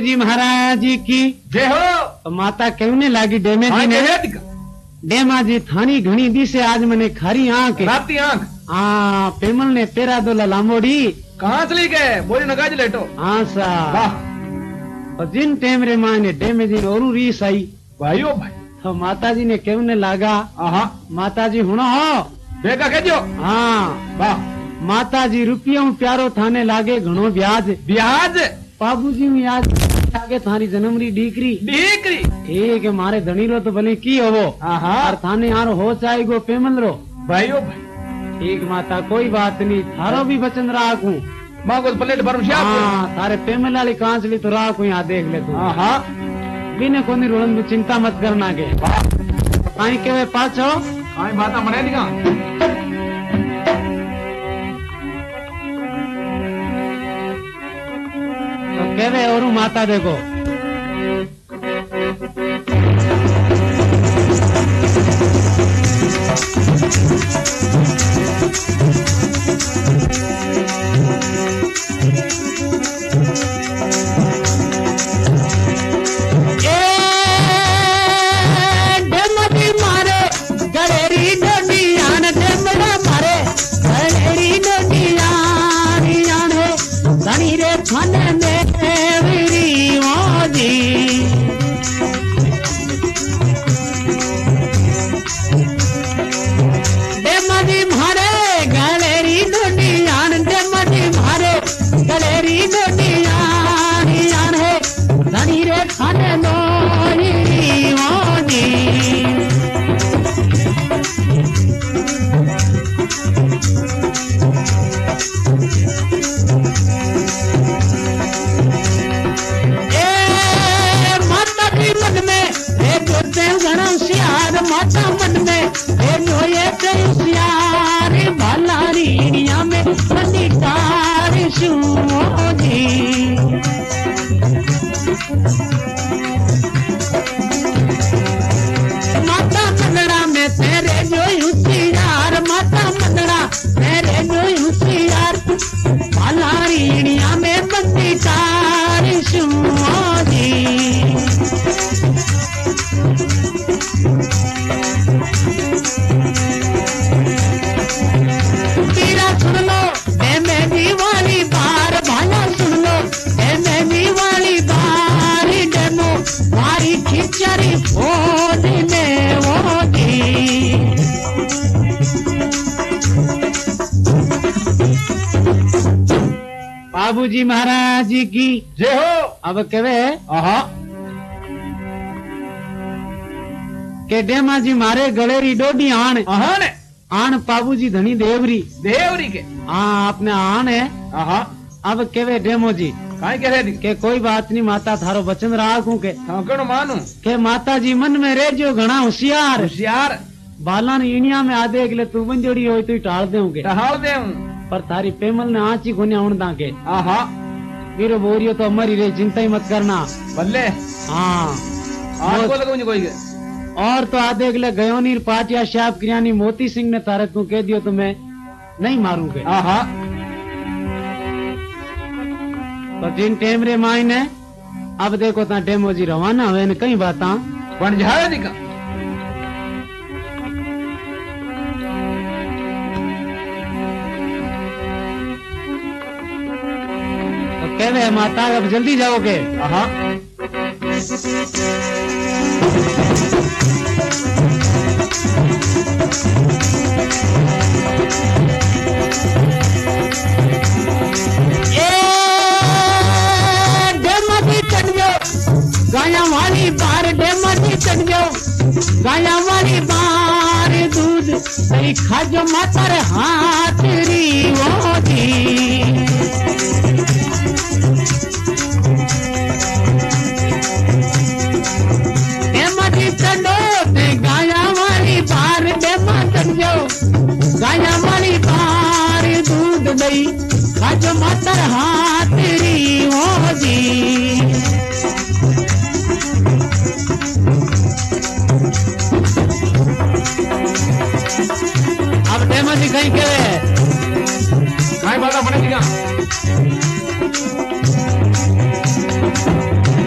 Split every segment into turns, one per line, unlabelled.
बाबूजी महाराज की
जय हो।
तो माता क्यों ने लागी डेमे जी ने डेमा जी थानी घणी दी से आज मने खारी आंख
राती आंख
हाँ पेमल ने पेरा दोला लांबोड़ी
कहाँ चली गए बोली नगाज लेटो
हाँ सा
वाह
और जिन टेम रे माँ ने डेमे जी और रीस आई
भाई ओ भाई
तो माता जी ने क्यों ने लागा
आहा
माता जी हुणो हो
बेगा कह दियो
हाँ
वाह
माता जी रुपया प्यारो थाने लागे घणो ब्याज
ब्याज
बाबूजी में आज आगे थारी जन्मरी डीकरी
डीकरी
ठीक है मारे धनी रो तो भले की हो
आहा
और थाने यार हो चाहे गो पेमल रो
भाई ओ भाई
ठीक माता कोई बात नहीं थारो भी वचन राखू
माँ को प्लेट भर
हाँ थारे पेमल वाली कांचली तो राखू यहाँ देख ले तू
हाँ
बिने कोनी रोलन में चिंता मत करना के कहीं के पाछो
कहीं बात मने दिखा
तो केवे और माता देखो बाबूजी महाराज की
जय हो।
अब केवे
आहा
के डेमा जी मारे गलेरी डोडी आन
आहा ने
आन बाबूजी धनी देवरी
देवरी के
हाँ अपने आन है
आहा
अब केवे डेमो जी
काहे कह रहे
के कोई बात नहीं माता थारो वचन राखू के
कौन मानू
के माता जी मन में रह जो घना होशियार
होशियार
बाला ने इंडिया में आदे के लिए तू बंजोड़ी हो तू टाल देंगे
टहाल दे
पर थारी पेमल ने आँची कोने उड़दा के
आहा
वीरो बोरियो तो हमारी रे चिंता ही मत करना
बल्ले
हाँ
आपको लगा मुझे कोई
और तो आधे अगले गयो नीर पाटिया शाह क्रियानी मोती सिंह ने तारे तू कह दियो तो मैं नहीं मारूंगे
आहा
तो जिन टेम रे माइन है अब देखो ता डेमो जी रवाना हुए न कई बाता
बन जाए दिखा
तो कहवे माता अब जल्दी जाओगे
आहा
गाया वाली बार डेमती चढ़ जाओ गाया वाली बार दूध सही खाजो मातर हाथ री वो दी डेमती चढ़ो ते गाया वाली बार डेमा चढ़ जाओ गाया वाली बार दूध दई खाजो मातर हाथ री वो दी जी कहीं के
बात बने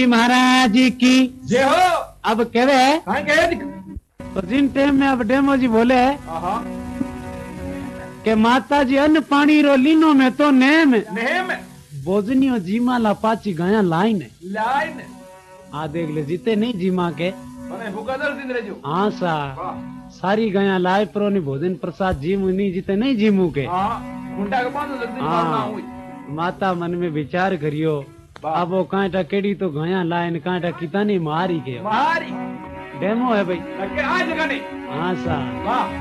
जी महाराज की
जय हो।
अब कहवे
कहाँ गए दिख?
तो जिन टाइम में अब डेमो जी बोले
आहा,
कि माता जी अन्न पानी रो लीनो में तो नेम
नेम
बोजनियो जीमा ला पाची गाया लाइन
लाइन
आ देख ले जीते नहीं जीमा के
मने भूखादर दिन रहो।
हाँ सा
वाह,
सारी गाया लाए प्रो नि भोजन प्रसाद जीमू नहीं जीते नहीं जीमू के
हाँ, मुंडा के बांधो जल्दी
हाँ।
मारना हुई।
माता मन में विचार करियो
वाह।
अब वो कांटा केड़ी तो गाया लाइन कांटा किता नहीं मारी के
मारी
डेमो है भाई
लगे आज जगह नहीं।
हाँ सा
वाह,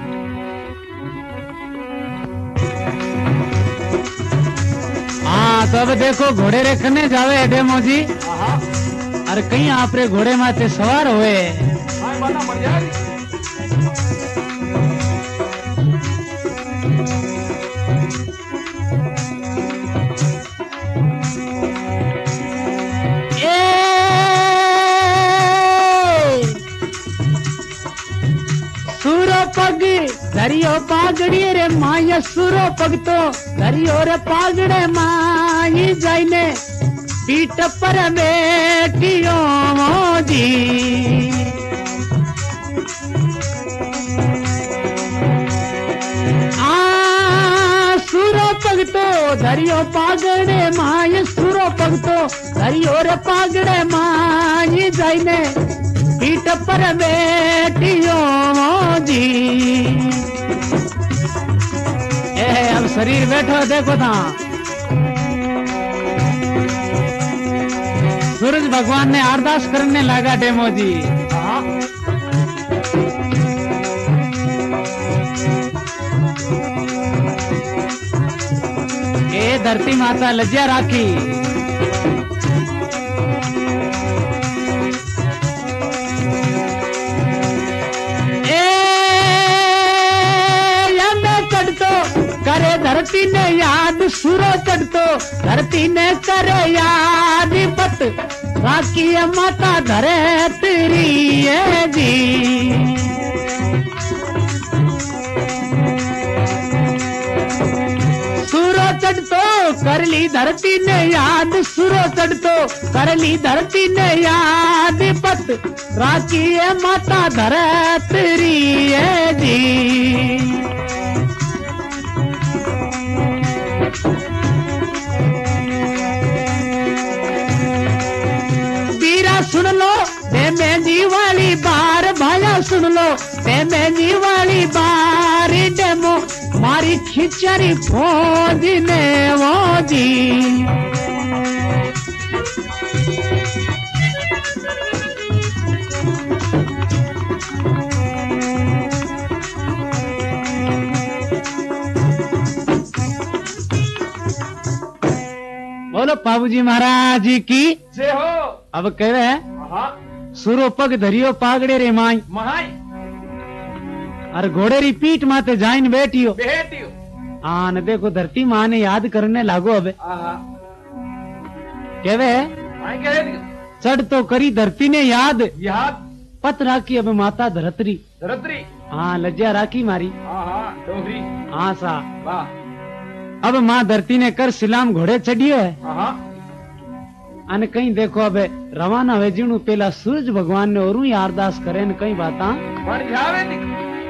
हाँ तो अब देखो घोड़े रखने जावे डेमो जी
आहा,
अरे कहीं आप रे घोड़े माथे सवार हुए
हाँ बना बढ़ जाएगी।
सूरो पग धरियो पागड़ी रे माया सूरो पग तो धरियो रे पागड़े माई जाइने पीठ पर बैठियो जी सूरो पग तो धरियो पागड़े माय सूरो पग तो धरियो रे पागड़े माई जाइने पीठ पर बैठियो जी अब शरीर बैठो देखो था सूरज भगवान ने अरदास करने लगा डेमो जी
आहा,
ए धरती माता लज्जा राखी करे धरती ने याद सुरो चढ़तो धरती ने करे याद पत राखी माता धरे तेरी है जी सुरो चढ़तो कर ली धरती ने याद सुरो चढ़तो कर ली धरती ने याद पत राखी माता धरे तेरी है जी सुन लो में जी वाली बार भाया सुन लो में जी वाली बार डेमो मारी खिचड़ी फौज ने वो जी बोलो बाबूजी महाराज की
जय हो।
अब कह रहे हैं
आहा,
सुरो पग धरियो पागड़े रे माई
महाई
और घोड़े री पीठ माते जाइन बैठियो
बेटियो।
हाँ न देखो धरती माँ ने याद करने लागो अब
आहा,
कहवे
हाँ गए दिख?
चढ़ तो करी धरती ने याद
याद
पत राखी अब माता धरतरी
धरत्री।
हाँ लज्जा राखी मारी
आहा, डोगरी।
हाँ सा
वाह,
अब माँ धरती ने कर सिलाम घोड़े चढ़ियो है
आहा,
अने कहीं देखो अब रवाना हुए जीणु पेला सूरज भगवान ने और ही अरदास करे न कई बात
बढ़ जावे दिख?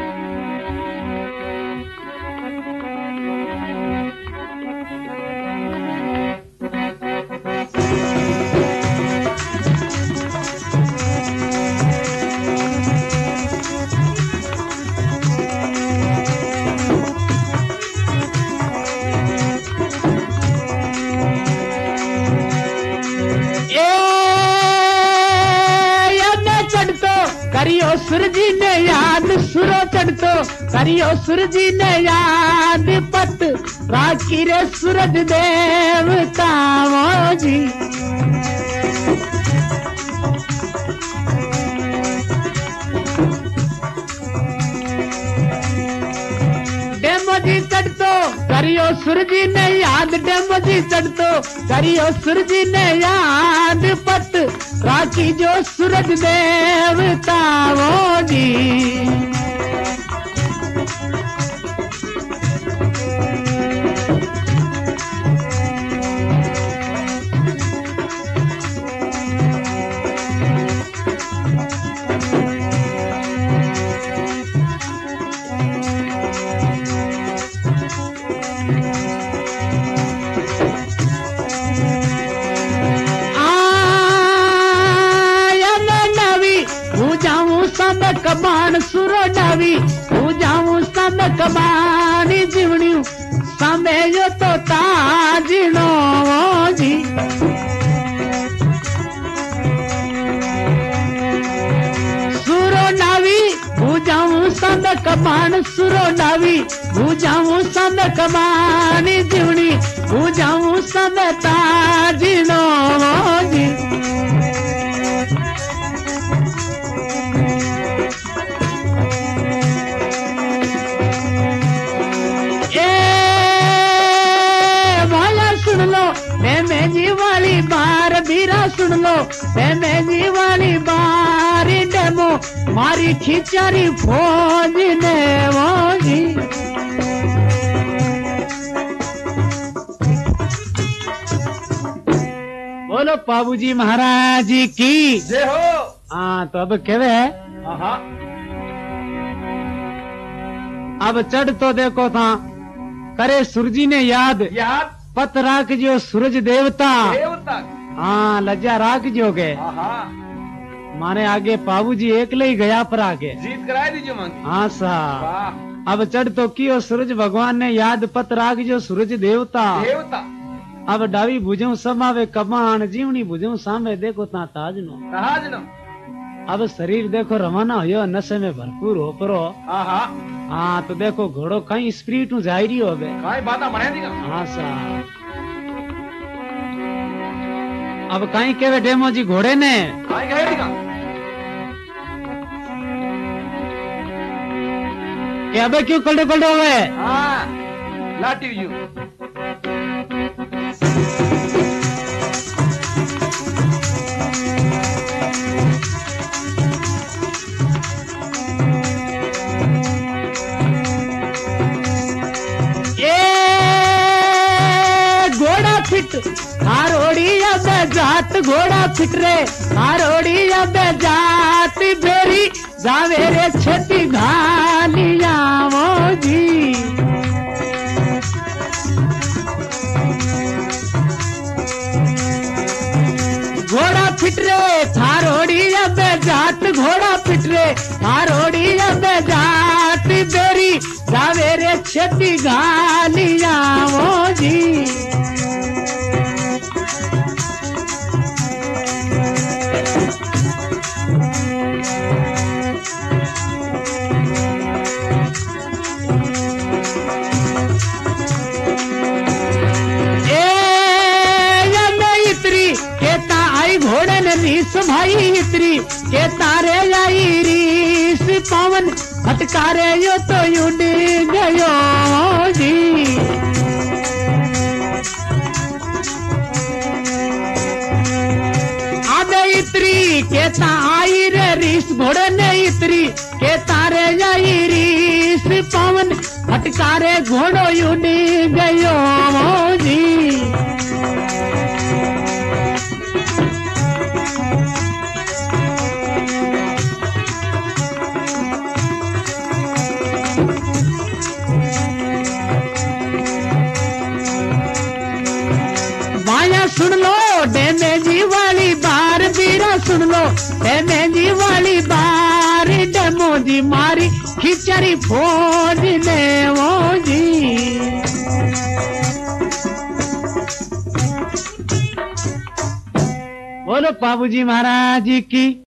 करियो सूरजी ने याद सुरो चढ़तो करियो सूरजी ने याद पत राखी रे सूरज देवता वो जी डेमो जी चढ़तो करियो सूरजी ने याद डेमो जी चढ़तो करियो सूरजी ने याद पत राखी जो सूरज देवता वो जी कमानी जीवनी सामे जो तो ताजनो जी सुरो नावी बुझाऊं संद कमान सुरो नावी बुझाऊं संद कमानी जीवनी बुझाऊं संद ताजनो जी जी वाली बार बीरा सुन लो जी वाली बार डेमो मारी खिचारी फौज ने वो जी बोलो बाबूजी महाराज जी की
जय हो।
हाँ तो अब कहवे है
हाँ
अब चढ़ तो देखो था करे सूरजी ने याद
याद
पत राख जो सूरज देवता
देवता
हाँ लज्जा राख जो गए
हाँ
माने आगे बाबूजी एकले ही गया पर आगे
जीत कराए दीजिए मंगी।
हाँ साहब
वाह
अब चढ़ तो कियो सूरज भगवान ने याद पत राख जो सूरज देवता
देवता
अब डावी भुजऊ समावे कमान जीवनी भुजऊ सामे देखो ता ताज नो
तहाज नो
अब शरीर देखो रवाना हो नशे में भरपूर हो परो
हाँ
हाँ तो देखो घोड़ो कहीं स्प्रीट जा रही हो बे
काई बात बढ़े दी
हाँ साहब अब कहीं केवे डेमो जी घोड़े ने
काई कहे दी
कि अबे क्यों कल्डे कल्डे हो गए
हाँ लाटी यू
हारोड़ी अब जात घोड़ा फिट रे हारोड़ी अब जात बेरी जावे रे छती घालिया वो जी घोड़ा फिट रे थारोड़ी अब जात घोड़ा फिट रे थारोड़ी अब जात बेरी जावे रे छती घालिया वो जी घोड़े ने रीस भाई इतरी के तारे आई रीस पवन फटकारे यो तो उड़ गयो जी आबे इतरी के आई रे रीस घोड़े ने इतरी के तारे आई रीस पवन फटकारे घोड़ो उड़ गयो जी सुन लो डेमे जी वाली बार बीरा सुन लो डेमे जी वाली बार डेमो जी मारी खिचड़ी फोड़ ने वो जी बोलो बाबूजी महाराज जी की